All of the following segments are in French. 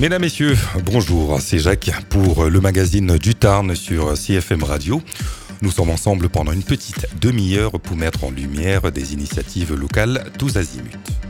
Mesdames, Messieurs, bonjour, c'est Jacques pour le magazine du Tarn sur CFM Radio. Nous sommes ensemble pendant une petite demi-heure pour mettre en lumière des initiatives locales tous azimuts.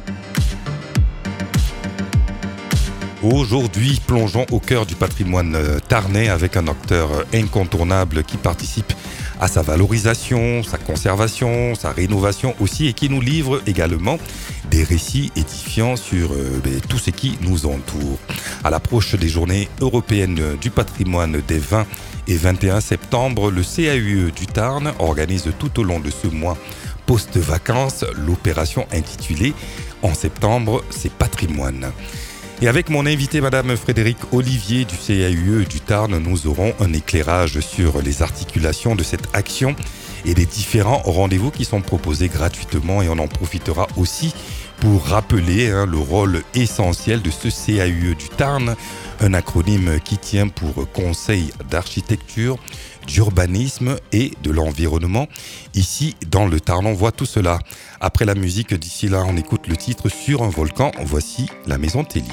Aujourd'hui, plongeons au cœur du patrimoine tarnais avec un acteur incontournable qui participe à sa valorisation, sa conservation, sa rénovation aussi et qui nous livre également des récits édifiants sur tout ce qui nous entoure. À l'approche des journées européennes du patrimoine des 20 et 21 septembre, le CAUE du Tarn organise tout au long de ce mois post-vacances l'opération intitulée « En septembre, c'est patrimoine ». Et avec mon invité, Madame Frédérique Olivier du CAUE du Tarn, nous aurons un éclairage sur les articulations de cette action et les différents rendez-vous qui sont proposés gratuitement. Et on en profitera aussi pour rappeler le rôle essentiel de ce CAUE du Tarn, un acronyme qui tient pour Conseil d'architecture, d'urbanisme et de l'environnement. Ici, dans le Tarn, on voit tout cela. Après la musique, d'ici là, on écoute le titre Sur un volcan. Voici la Maison Tellier.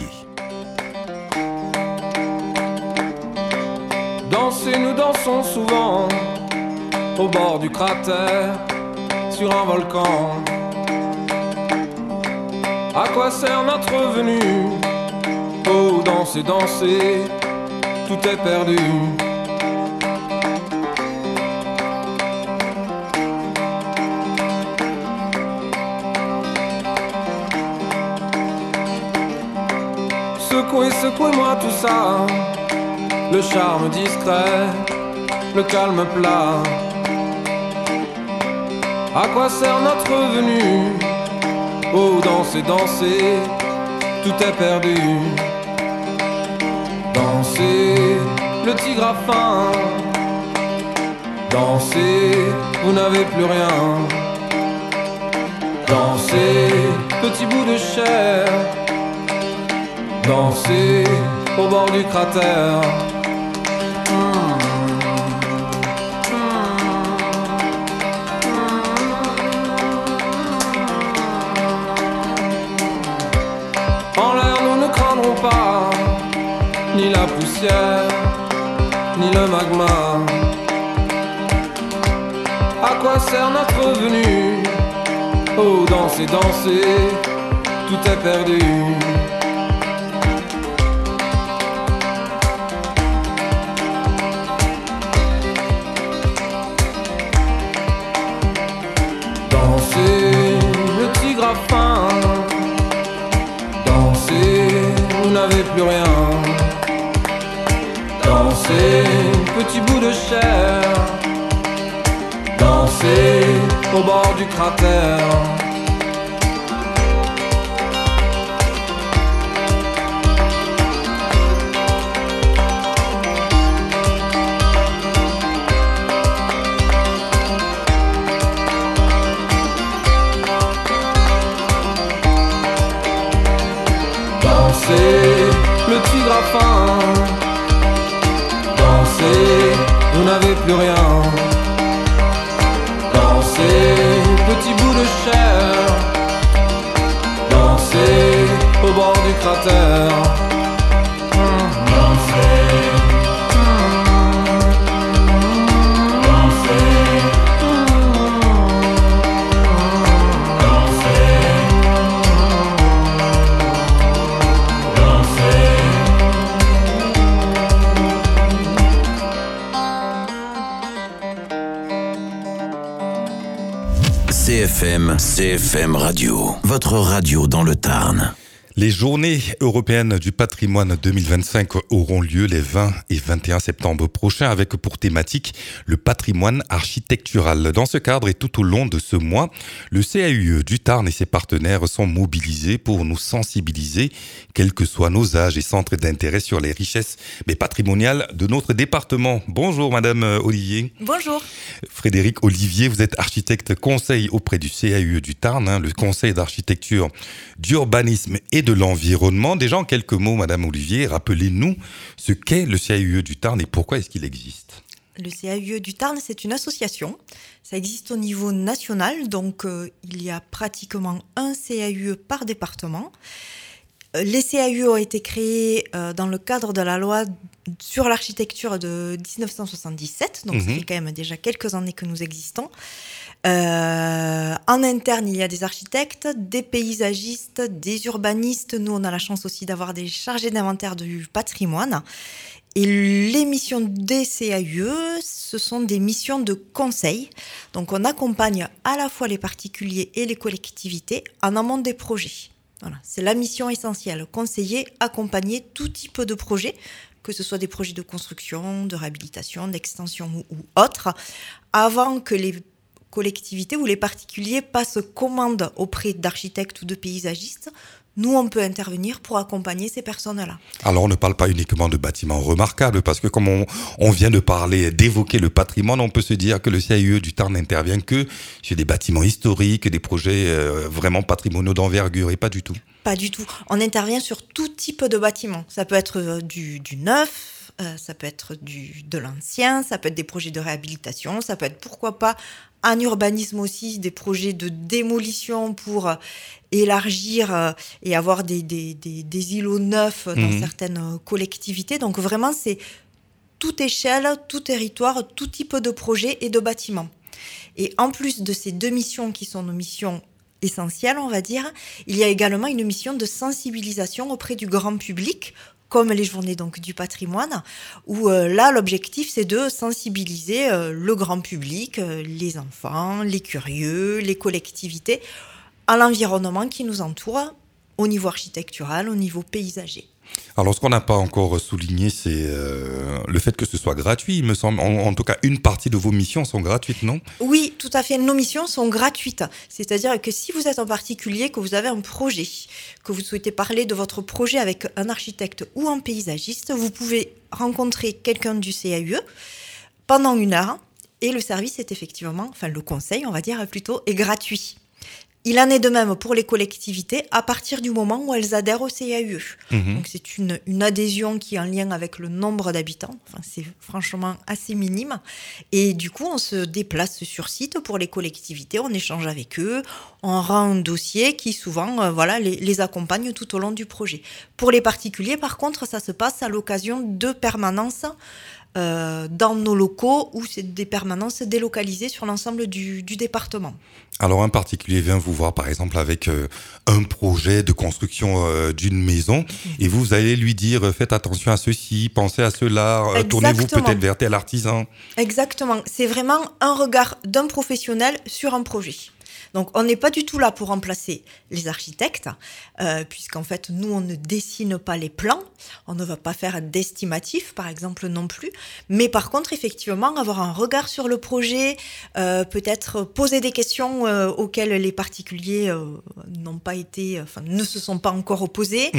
Danser, nous dansons souvent au bord du cratère, sur un volcan. À quoi sert notre venue? Oh, danser, danser, tout est perdu. Secouez, secouez-moi tout ça, le charme discret, le calme plat. À quoi sert notre venue? Oh, danser, danser, tout est perdu. Dansez, le tigre a faim. Dansez, vous n'avez plus rien. Dansez, petit bout de chair. Dansez, au bord du cratère. En l'air, nous ne craindrons pas ni la poussière, ni le magma. À quoi sert notre venue? Oh, danser, danser, tout est perdu. Dansez, le tigre a faim. Dansez, vous n'avez plus rien. Dansez, petit bout de chair. Dansez, au bord du cratère. Dansez, le tigre a faim. Dansez, vous n'avez plus rien. Dansez, petit bout de chair. Dansez, au bord du cratère. Dansez. CFM Radio, votre radio dans le Tarn. Les journées européennes du patrimoine 2025 auront lieu les 20 et 21 septembre prochains avec pour thématique le patrimoine architectural. Dans ce cadre et tout au long de ce mois, le CAUE du Tarn et ses partenaires sont mobilisés pour nous sensibiliser, quels que soient nos âges et centres d'intérêt, sur les richesses patrimoniales de notre département. Bonjour Madame Olivier. Bonjour. Frédérique Olivier, vous êtes architecte conseil auprès du CAUE du Tarn, le conseil d'architecture, d'urbanisme et de l'environnement. Déjà en quelques mots, Madame Olivier, rappelez-nous ce qu'est le CAUE du Tarn et pourquoi est-ce qu'il existe. Le CAUE du Tarn, c'est une association. Ça existe au niveau national, donc il y a pratiquement un CAUE par département. Les CAUE ont été créés dans le cadre de la loi sur l'architecture de 1977, donc ça fait quand même déjà quelques années que nous existons. En interne, il y a des architectes, des paysagistes, des urbanistes. Nous, on a la chance aussi d'avoir des chargés d'inventaire du patrimoine. Et les missions des CAUE, ce sont des missions de conseil. Donc, on accompagne à la fois les particuliers et les collectivités en amont des projets. Voilà, c'est la mission essentielle. Conseiller, accompagner tout type de projet, que ce soit des projets de construction, de réhabilitation, d'extension ou autres, avant que les collectivités ou les particuliers passent commande auprès d'architectes ou de paysagistes. Nous, on peut intervenir pour accompagner ces personnes-là. Alors, on ne parle pas uniquement de bâtiments remarquables, parce que comme on vient de parler, d'évoquer le patrimoine, on peut se dire que le CAUE du Tarn n'intervient que sur des bâtiments historiques, des projets vraiment patrimoniaux d'envergure, et pas du tout. Pas du tout. On intervient sur tout type de bâtiment. Ça peut être du neuf, ça peut être de l'ancien, ça peut être des projets de réhabilitation, ça peut être, pourquoi pas, en urbanisme aussi, des projets de démolition pour élargir et avoir des îlots neufs dans certaines collectivités. Donc vraiment, c'est toute échelle, tout territoire, tout type de projet et de bâtiment. Et en plus de ces deux missions qui sont nos missions essentielles, on va dire, il y a également une mission de sensibilisation auprès du grand public, comme les journées donc du patrimoine, où là, l'objectif, c'est de sensibiliser le grand public, les enfants, les curieux, les collectivités, à l'environnement qui nous entoure, au niveau architectural, au niveau paysager. Alors, ce qu'on n'a pas encore souligné, c'est le fait que ce soit gratuit, il me semble. En tout cas, une partie de vos missions sont gratuites, non ? Oui, tout à fait. Nos missions sont gratuites. C'est-à-dire que si vous êtes en particulier, que vous avez un projet, que vous souhaitez parler de votre projet avec un architecte ou un paysagiste, vous pouvez rencontrer quelqu'un du CAUE pendant 1 heure. Et le service est effectivement, enfin le conseil, on va dire plutôt, est gratuit. Il en est de même pour les collectivités à partir du moment où elles adhèrent au CAUE. Donc c'est une adhésion qui est en lien avec le nombre d'habitants. Enfin, c'est franchement assez minime. Et du coup, on se déplace sur site pour les collectivités, on échange avec eux, on rend un dossier qui souvent les accompagne tout au long du projet. Pour les particuliers, par contre, ça se passe à l'occasion de permanences dans nos locaux où c'est des permanences délocalisées sur l'ensemble du département. Alors, un particulier vient vous voir, par exemple, avec un projet de construction d'une maison, et vous allez lui dire, faites attention à ceci, pensez à cela, tournez-vous peut-être vers tel artisan. Exactement. C'est vraiment un regard d'un professionnel sur un projet. Donc, on n'est pas du tout là pour remplacer les architectes, puisqu'en fait, nous, on ne dessine pas les plans, on ne va pas faire d'estimatif, par exemple, non plus. Mais par contre, effectivement, avoir un regard sur le projet, peut-être poser des questions auxquelles les particuliers ne se sont pas encore opposés,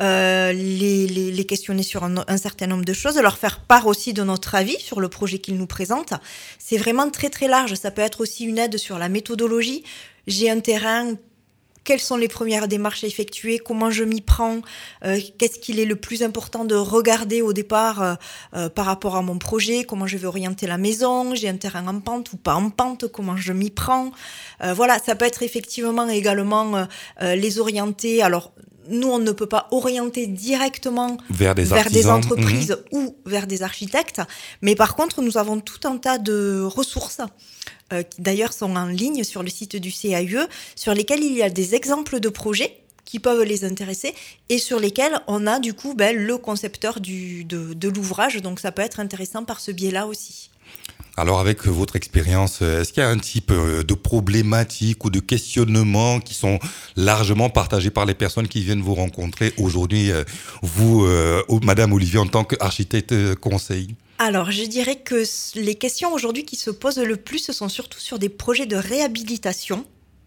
les questionner sur un certain nombre de choses, leur faire part aussi de notre avis sur le projet qu'ils nous présentent. C'est vraiment très, très large. Ça peut être aussi une aide sur la méthodologie. J'ai un terrain, quelles sont les premières démarches à effectuer, comment je m'y prends, qu'est-ce qu'il est le plus important de regarder au départ par rapport à mon projet, comment je vais orienter la maison, j'ai un terrain en pente ou pas en pente, comment je m'y prends. Ça peut être effectivement également les orienter. Alors, nous, on ne peut pas orienter directement vers des entreprises ou vers des architectes, mais par contre, nous avons tout un tas de ressources qui d'ailleurs sont en ligne sur le site du CAUE, sur lesquels il y a des exemples de projets qui peuvent les intéresser et sur lesquels on a du coup le concepteur de l'ouvrage, donc ça peut être intéressant par ce biais-là aussi. Alors, avec votre expérience, est-ce qu'il y a un type de problématique ou de questionnement qui sont largement partagés par les personnes qui viennent vous rencontrer aujourd'hui, vous, Madame Olivier, en tant qu'architecte conseil ? Alors, je dirais que les questions aujourd'hui qui se posent le plus, ce sont surtout sur des projets de réhabilitation.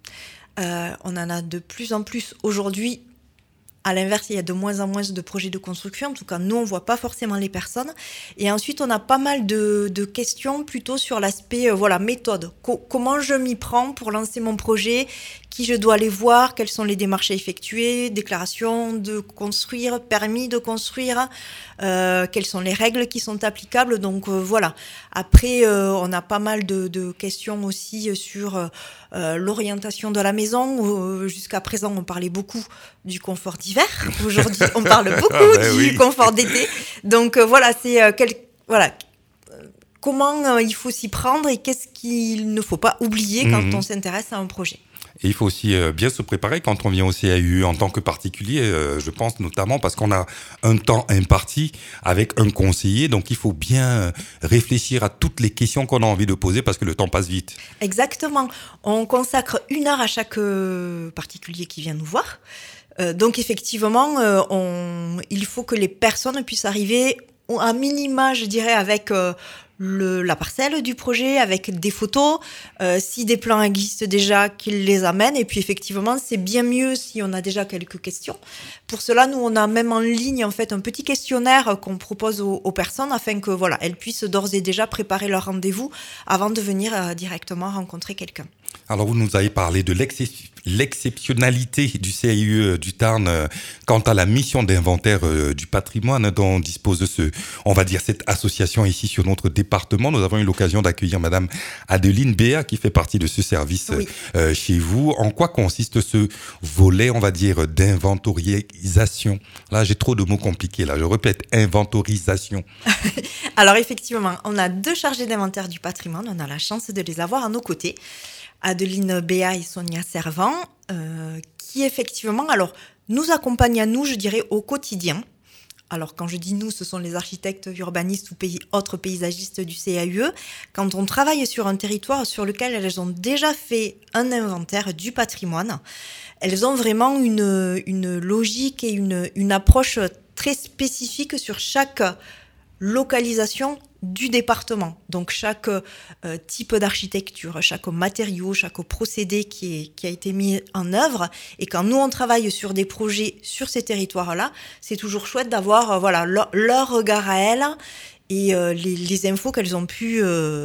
On en a de plus en plus aujourd'hui. À l'inverse, il y a de moins en moins de projets de construction. En tout cas, nous, on ne voit pas forcément les personnes. Et ensuite, on a pas mal de questions plutôt sur l'aspect méthode. Comment je m'y prends pour lancer mon projet ? Qui je dois aller voir ? Quelles sont les démarches à effectuer ? Déclaration de construire, permis de construire ? Quelles sont les règles qui sont applicables ? Donc voilà. Après, on a pas mal de questions aussi sur l'orientation de la maison. Jusqu'à présent, on parlait beaucoup du confort d'hiver. d'hiver. Aujourd'hui, on parle beaucoup du confort d'été. Donc voilà, c'est comment il faut s'y prendre et qu'est-ce qu'il ne faut pas oublier quand on s'intéresse à un projet. Et il faut aussi bien se préparer quand on vient au CAUE en tant que particulier, je pense notamment parce qu'on a un temps imparti avec un conseiller, donc il faut bien réfléchir à toutes les questions qu'on a envie de poser parce que le temps passe vite. Exactement. On consacre 1 heure à chaque particulier qui vient nous voir. Donc effectivement, il faut que les personnes puissent arriver à minima, je dirais, avec la parcelle du projet, avec des photos, si des plans existent déjà, qu'ils les amènent. Et puis effectivement, c'est bien mieux si on a déjà quelques questions. Pour cela, nous, on a même en ligne en fait un petit questionnaire qu'on propose aux personnes afin que voilà, elles puissent d'ores et déjà préparer leur rendez-vous avant de venir directement rencontrer quelqu'un. Alors, vous nous avez parlé de l'exceptionnalité du CAUE du Tarn quant à la mission d'inventaire du patrimoine dont dispose cette association ici sur notre département. Nous avons eu l'occasion d'accueillir Madame Adeline Béat qui fait partie de ce service chez vous. En quoi consiste ce volet, on va dire, d'inventorisation? Là, j'ai trop de mots compliqués. Là, je répète, inventorisation. Alors, effectivement, on a 2 chargés d'inventaire du patrimoine. On a la chance de les avoir à nos côtés. Adeline Béat et Sonia Servant, qui effectivement, nous accompagnent à nous, je dirais, au quotidien. Alors, quand je dis nous, ce sont les architectes urbanistes ou autres paysagistes du CAUE. Quand on travaille sur un territoire sur lequel elles ont déjà fait un inventaire du patrimoine, elles ont vraiment une logique et une approche très spécifique sur chaque localisation du département. Donc chaque type d'architecture, chaque matériau, chaque procédé qui a été mis en œuvre. Et quand nous on travaille sur des projets sur ces territoires-là, c'est toujours chouette d'avoir leur regard à elles et les infos qu'elles ont pu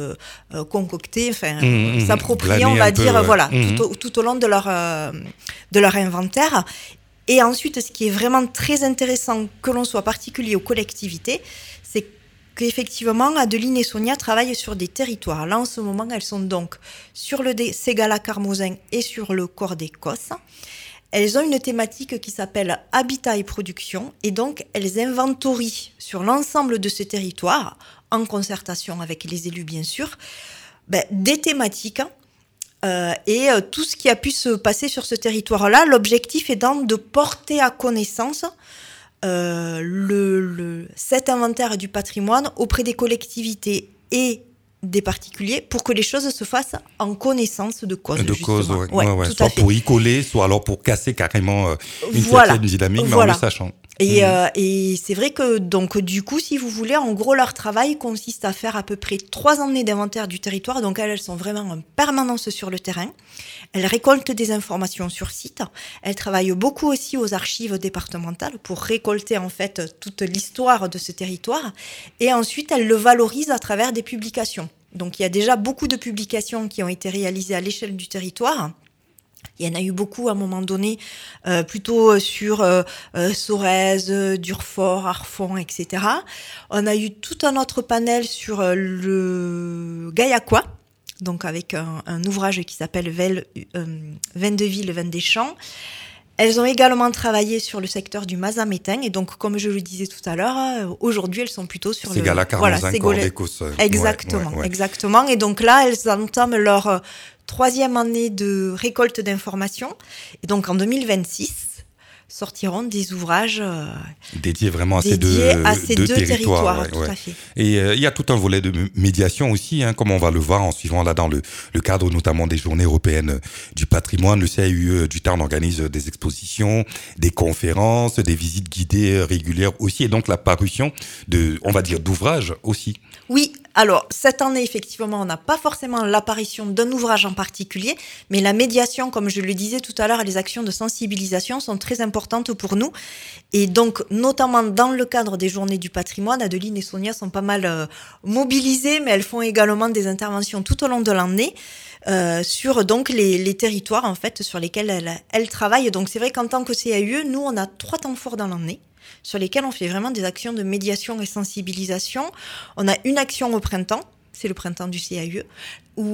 concocter, s'approprier, on va dire, tout au long de leur inventaire. Et ensuite, ce qui est vraiment très intéressant, que l'on soit particulier ou collectivité, c'est qu'effectivement, Adeline et Sonia travaillent sur des territoires. Là, en ce moment, elles sont donc sur le Ségala-Carmozin et sur le Corps d'Écosse. Elles ont une thématique qui s'appelle Habitat et Production, et donc elles inventorient sur l'ensemble de ce territoire, en concertation avec les élus bien sûr, des thématiques et tout ce qui a pu se passer sur ce territoire-là. L'objectif étant de porter à connaissance cet inventaire du patrimoine auprès des collectivités et des particuliers pour que les choses se fassent en connaissance de cause. Soit pour y coller, soit alors pour casser carrément une certaine dynamique, mais en le sachant. Et c'est vrai que donc du coup, si vous voulez, en gros, leur travail consiste à faire à peu près 3 années d'inventaire du territoire. Donc elles sont vraiment en permanence sur le terrain. Elles récoltent des informations sur site. Elles travaillent beaucoup aussi aux archives départementales pour récolter en fait toute l'histoire de ce territoire. Et ensuite, elles le valorisent à travers des publications. Donc il y a déjà beaucoup de publications qui ont été réalisées à l'échelle du territoire. Il y en a eu beaucoup à un moment donné, plutôt sur Sorèze, Durfort, Arfon, etc. On a eu tout un autre panel sur le Gaillacois, donc avec un ouvrage qui s'appelle Vin de ville, vin des champs. Elles ont également travaillé sur le secteur du Mazamétain, et donc, comme je le disais tout à l'heure, aujourd'hui, elles sont plutôt sur Ségala-Carmozin, Corps d'Écosse. Exactement. Et donc là, elles entament leur 3e année de récolte d'informations. Et donc, en 2026, sortiront des ouvrages dédiés vraiment à ces deux territoires. Tout à fait. Et il y a tout un volet de médiation aussi, comme on va le voir en suivant là dans le cadre notamment des Journées européennes du patrimoine. Le CAUE du Tarn organise des expositions, des conférences, des visites guidées régulières aussi, et donc la parution d'ouvrages aussi. Oui, alors cette année, effectivement, on n'a pas forcément l'apparition d'un ouvrage en particulier, mais la médiation, comme je le disais tout à l'heure, et les actions de sensibilisation sont très importantes pour nous. Et donc, notamment dans le cadre des Journées du patrimoine, Adeline et Sonia sont pas mal mobilisées, mais elles font également des interventions tout au long de l'année sur donc les territoires en fait sur lesquels elles travaillent. Donc c'est vrai qu'en tant que CAUE, nous on a 3 temps forts dans l'année, sur lesquels on fait vraiment des actions de médiation et sensibilisation. On a une action au printemps, c'est le printemps du CAUE, où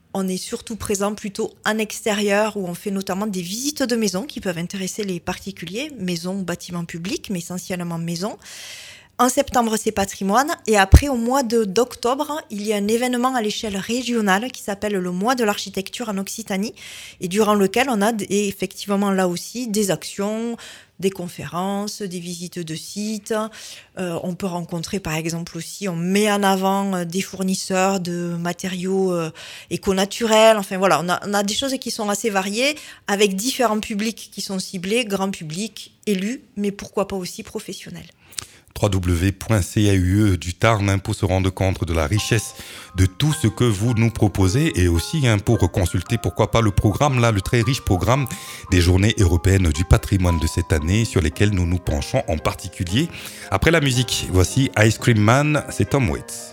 On est surtout présent plutôt en extérieur où on fait notamment des visites de maisons qui peuvent intéresser les particuliers, maisons, bâtiments publics, mais essentiellement maisons. En septembre, c'est patrimoine. Et après, au mois d'octobre, il y a un événement à l'échelle régionale qui s'appelle le mois de l'architecture en Occitanie et durant lequel on a effectivement là aussi des actions, des conférences, des visites de sites. On peut rencontrer par exemple aussi, on met en avant des fournisseurs de matériaux éco-naturels. Enfin voilà, on a des choses qui sont assez variées avec différents publics qui sont ciblés, grand public, élus, mais pourquoi pas aussi professionnels. www.caue du Tarn pour se rendre compte de la richesse de tout ce que vous nous proposez et aussi pour consulter pourquoi pas le programme, là, le très riche programme des Journées européennes du patrimoine de cette année sur lesquelles nous nous penchons en particulier. Après la musique, voici Ice Cream Man, c'est Tom Waits.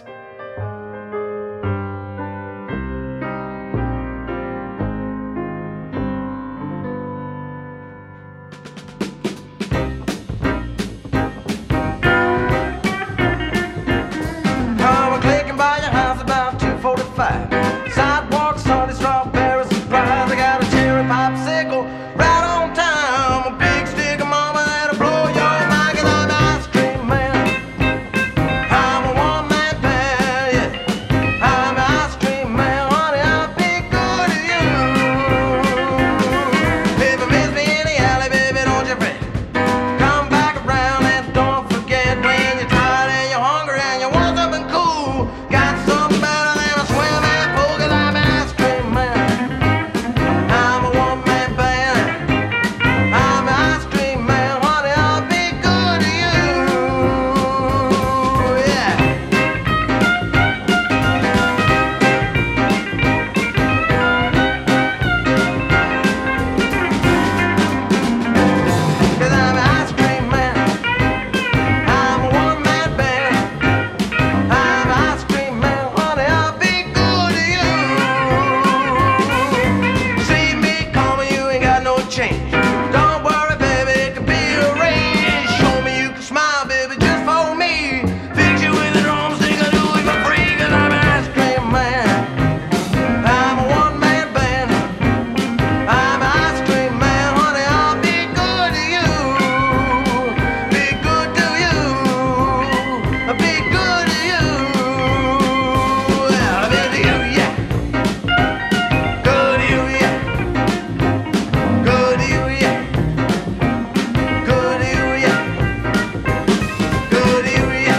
Sidewalk, salty strawberries, surprise. I got a cherry popsicle right on time. A big stick of mama that'll blow your mind. 'Cause I'm an ice cream man. I'm a one-man band, yeah. I'm an ice cream man, honey, I'll be good to you. If you miss me in the alley, baby, don't you fret. Come back around and don't forget when you're tired and you're hungry and you want something cool. Got something better than a swimming pool. 'Cause I'm an ice cream man. I'm a one-man band. I'm an ice cream man, honey, I'll be good to you. Yeah. 'Cause I'm an ice cream man. I'm a one-man band. I'm an ice cream man, honey, I'll be good to you. See me coming, you ain't got no change. Don't worry, baby, it can be arranged. Show me you can smile, baby, just for me. Fix you with a drumstick, I'll do it for free. 'Cause I'm an ice cream man. I'm a one-man band. I'm an ice cream man, honey, I'll be good to you. Be good to you. Be good to you. Well, be to you, yeah. Good to you, yeah. Good to you, yeah. Good to you, yeah. Good to you, yeah.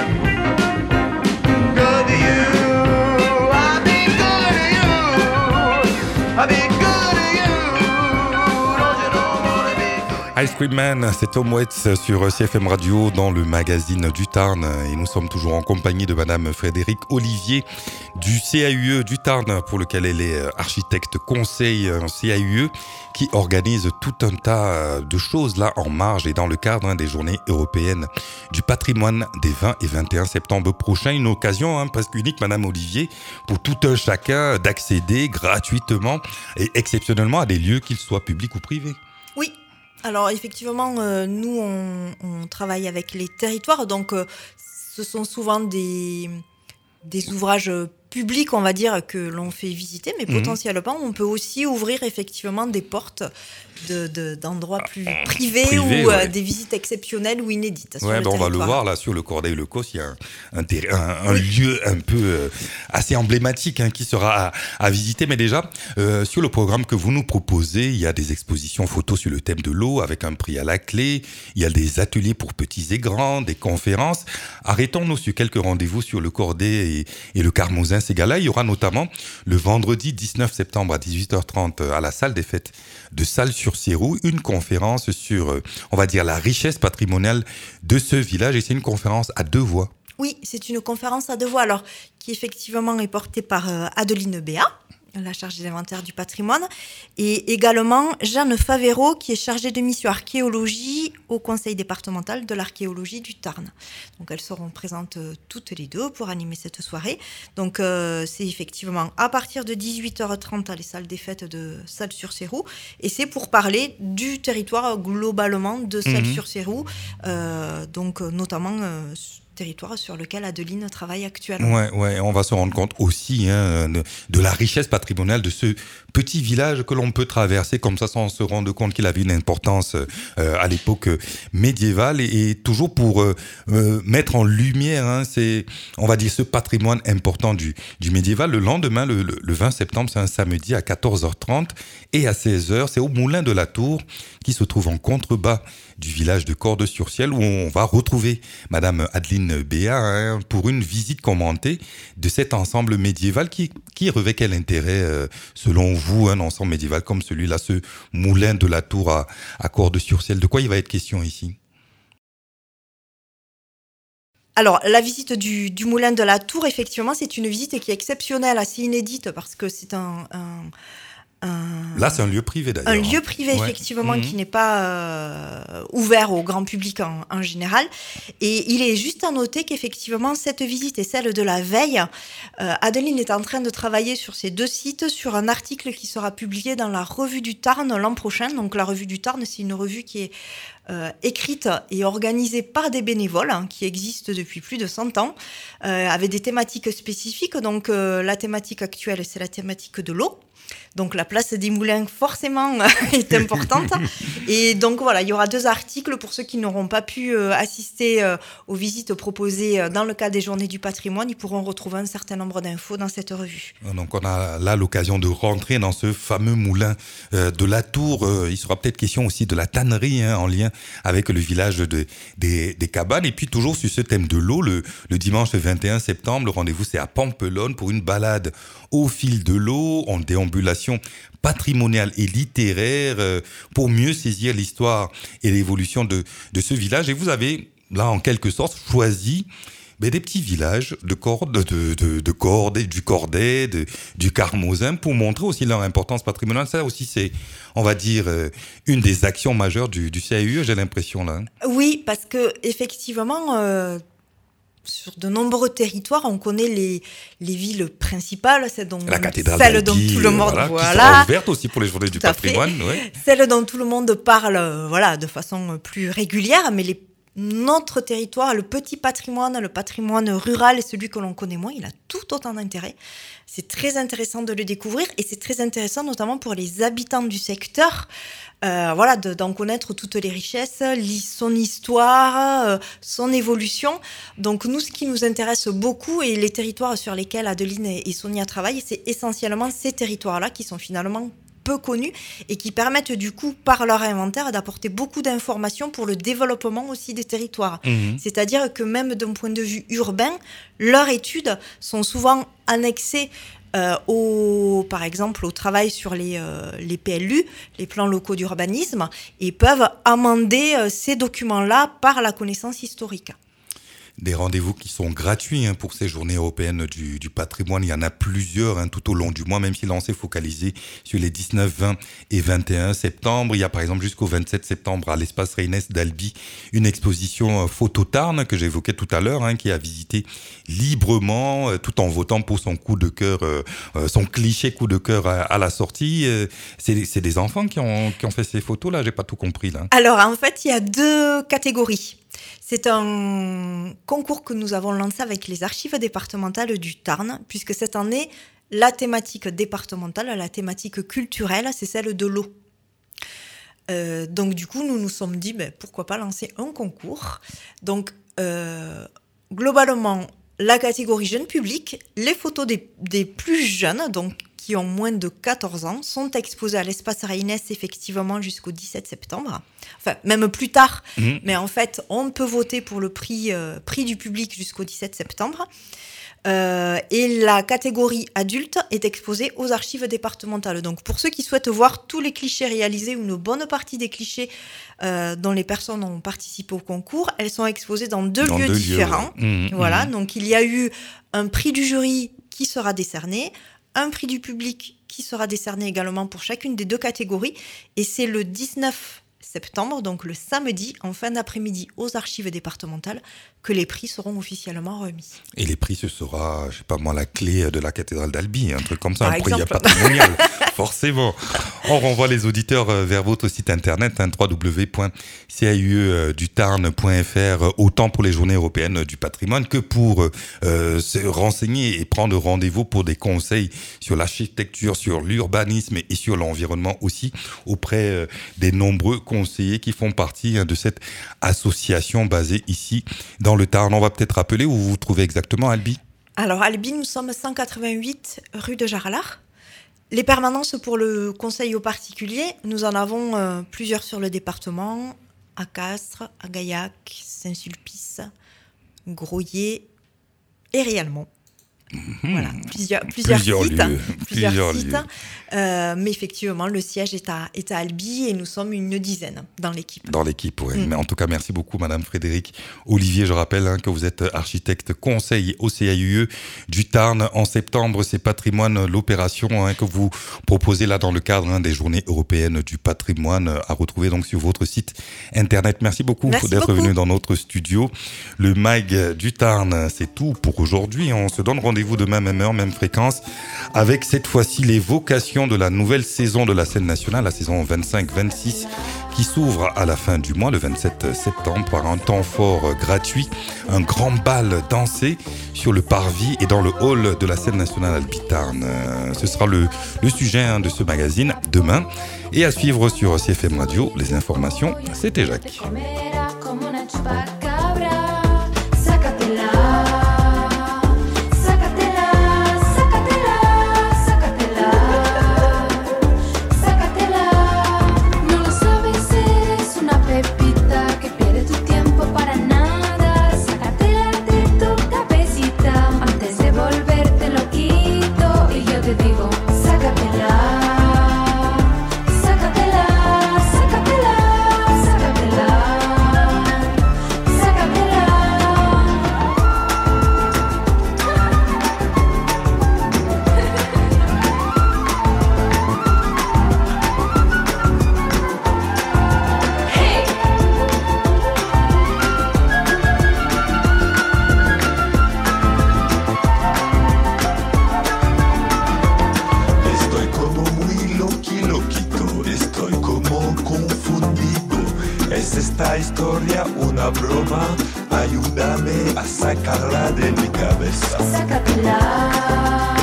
Good to you. I'll be good to you. I'll be good to you. Don't you know I'm gonna be good? Ice Cream Man, c'est Tom Waits sur CFM Radio dans le magazine du Tarn et nous sommes toujours en compagnie de Madame Frédérique Olivier du CAUE du Tarn pour lequel elle est architecte conseil CAUE qui organise tout un tas de choses là en marge et dans le cadre des Journées européennes du patrimoine des 20 et 21 septembre prochains. Une occasion presque unique, Madame Olivier, pour tout un chacun d'accéder gratuitement et exceptionnellement à des lieux qu'ils soient publics ou privés. Oui. Alors effectivement, nous, on travaille avec les territoires, donc ce sont souvent des ouvrages publics, on va dire, que l'on fait visiter, mais potentiellement, on peut aussi ouvrir effectivement des portes d'endroits plus privés ou ouais. des visites exceptionnelles ou inédites. Sur Ouais, le on va le territoire. voir là sur le Corbeil-le-Cos, il y a un lieu un peu assez emblématique qui sera à visiter. Mais déjà, sur le programme que vous nous proposez, il y a des expositions photos sur le thème de l'eau avec un prix à la clé. Il y a des ateliers pour petits et grands, des conférences. Arrêtons-nous sur quelques rendez-vous sur le Corday et le Carmozin. Ces gars-là, il y aura notamment le vendredi 19 septembre à 18h30 à la salle des fêtes de Salles-sur-Céroux, une conférence sur, on va dire, la richesse patrimoniale de ce village. Et c'est une conférence à deux voix. Oui, c'est une conférence à deux voix, alors, qui effectivement est portée par Adeline Béat, la chargée d'inventaire du patrimoine, et également Jeanne Favero, qui est chargée de mission archéologie au conseil départemental de l'archéologie du Tarn. Donc elles seront présentes toutes les deux pour animer cette soirée. Donc c'est effectivement à partir de 18h30 à les salles des fêtes de Salles-sur-Céroux, et c'est pour parler du territoire globalement de Salles-sur-Céroux, donc notamment territoire sur lequel Adeline travaille actuellement. Ouais, on va se rendre compte aussi de la richesse patrimoniale de ce petit village que l'on peut traverser comme ça sans se rendre compte qu'il avait une importance à l'époque médiévale et toujours pour mettre en lumière, on va dire, ce patrimoine important du médiéval. Le lendemain, le 20 septembre, c'est un samedi à 14h30 et à 16h, c'est au Moulin de la Tour qui se trouve en contrebas du village de Cordes-sur-Ciel où on va retrouver Madame Adeline Béat pour une visite commentée de cet ensemble médiéval qui revêt quel intérêt selon vous, un ensemble médiéval comme celui-là, ce Moulin de la Tour à Cordes-sur-Ciel. De quoi il va être question ici ? Alors, la visite du Moulin de la Tour, effectivement, c'est une visite qui est exceptionnelle, assez inédite, parce que c'est Là, c'est un lieu privé d'ailleurs. Un lieu privé, effectivement, qui n'est pas ouvert au grand public en général. Et il est juste à noter qu'effectivement, cette visite est celle de la veille. Adeline est en train de travailler sur ces 2 sites, sur un article qui sera publié dans la Revue du Tarn l'an prochain. Donc, la Revue du Tarn, c'est une revue qui est écrite et organisée par des bénévoles qui existent depuis plus de 100 ans, avec des thématiques spécifiques. Donc, la thématique actuelle, c'est la thématique de l'eau. Donc la place des moulins forcément est importante et donc voilà, il y aura 2 articles pour ceux qui n'auront pas pu assister aux visites proposées dans le cadre des Journées du patrimoine. Ils pourront retrouver un certain nombre d'infos dans cette revue. Donc on a là l'occasion de rentrer dans ce fameux moulin de la Tour. Il sera peut-être question aussi de la tannerie en lien avec le village des cabanes. Et puis toujours sur ce thème de l'eau, le dimanche 21 septembre, le rendez-vous c'est à Pampelonne pour une balade au fil de l'eau, en déambulation patrimoniale et littéraire pour mieux saisir l'histoire et l'évolution de ce village. Et vous avez là en quelque sorte choisi des petits villages de Cordes, du Cordet, du Carmozin pour montrer aussi leur importance patrimoniale. Ça aussi c'est, on va dire, une des actions majeures du CAUE, j'ai l'impression là. Oui, parce que effectivement sur de nombreux territoires, on connaît les villes principales, celle dont tout le monde qui sera ouverte aussi pour les Journées du patrimoine, celle dont tout le monde parle, de façon plus régulière, mais notre territoire, le petit patrimoine, le patrimoine rural, est celui que l'on connaît moins, il a tout autant d'intérêt. C'est très intéressant de le découvrir et c'est très intéressant notamment pour les habitants du secteur, d'en connaître toutes les richesses, son histoire, son évolution. Donc nous, ce qui nous intéresse beaucoup et les territoires sur lesquels Adeline et Sonia travaillent, c'est essentiellement ces territoires-là qui sont finalement peu connus et qui permettent du coup, par leur inventaire, d'apporter beaucoup d'informations pour le développement aussi des territoires. C'est-à-dire que même d'un point de vue urbain, leurs études sont souvent annexées par exemple, au travail sur les PLU, les plans locaux d'urbanisme, et peuvent amender ces documents-là par la connaissance historique. Des rendez-vous qui sont gratuits pour ces journées européennes du patrimoine. Il y en a plusieurs tout au long du mois, même si là on s'est focalisé sur les 19, 20 et 21 septembre. Il y a par exemple jusqu'au 27 septembre à l'espace Reynès d'Albi une exposition Photo Tarn que j'évoquais tout à l'heure, qui a visité librement tout en votant pour son coup de cœur, son cliché coup de cœur à la sortie. C'est des enfants qui ont fait ces photos-là, j'ai pas tout compris là. Alors en fait, il y a 2 catégories. C'est un concours que nous avons lancé avec les archives départementales du Tarn, puisque cette année, la thématique départementale, la thématique culturelle, c'est celle de l'eau. Donc du coup, nous nous sommes dit, pourquoi pas lancer un concours. Donc globalement, la catégorie jeune public, les photos des plus jeunes, donc qui ont moins de 14 ans, sont exposées à l'espace Reynès effectivement jusqu'au 17 septembre. Enfin, même plus tard, mais en fait, on peut voter pour le prix du public jusqu'au 17 septembre. Et la catégorie adulte est exposée aux archives départementales. Donc, pour ceux qui souhaitent voir tous les clichés réalisés ou une bonne partie des clichés dont les personnes ont participé au concours, elles sont exposées dans deux lieux différents. Voilà, donc il y a eu un prix du jury qui sera décerné, un prix du public qui sera décerné également pour chacune des 2 catégories. Et c'est le 19 septembre, donc le samedi, en fin d'après-midi, aux archives départementales, que les prix seront officiellement remis. Et les prix, ce sera, je sais pas moi, la clé de la cathédrale d'Albi, un truc comme ça, Par un prix exemple. patrimonial, forcément. On renvoie les auditeurs vers votre site internet, www.caue-du-Tarn.fr, autant pour les journées européennes du patrimoine que pour se renseigner et prendre rendez-vous pour des conseils sur l'architecture, sur l'urbanisme et sur l'environnement aussi, auprès des nombreux conseillers qui font partie de cette association basée ici dans le Tarn. On va peut-être rappeler où vous vous trouvez exactement, Albi. Alors, à Albi, nous sommes 188 rue de Jarlard. Les permanences pour le conseil aux particuliers, nous en avons plusieurs sur le département, à Castres, à Gaillac, Saint-Sulpice, Groyer et Rialmont. Voilà, plusieurs sites. Plusieurs sites. Mais effectivement, le siège est à Albi et nous sommes une dizaine dans l'équipe. Dans l'équipe, oui. Mais en tout cas, merci beaucoup, Madame Frédérique Olivier. Je rappelle que vous êtes architecte conseil au CAUE du Tarn. En septembre, c'est Patrimoine, l'opération que vous proposez là dans le cadre des Journées européennes du patrimoine, à retrouver donc sur votre site internet. Merci beaucoup d'être venu dans notre studio. Le MAG du Tarn, c'est tout pour aujourd'hui. On se donne rendez-vous demain, même heure, même fréquence, avec cette fois-ci l'évocation de la nouvelle saison de la scène nationale, la saison 25-26, qui s'ouvre à la fin du mois, le 27 septembre, par un temps fort gratuit, un grand bal dansé sur le parvis et dans le hall de la scène nationale Albi Tarn. Ce sera le sujet de ce magazine demain. Et à suivre sur CFM Radio, les informations, c'était Jacques. Esta historia una broma, ayúdame a sacarla de mi cabeza. Sácatela.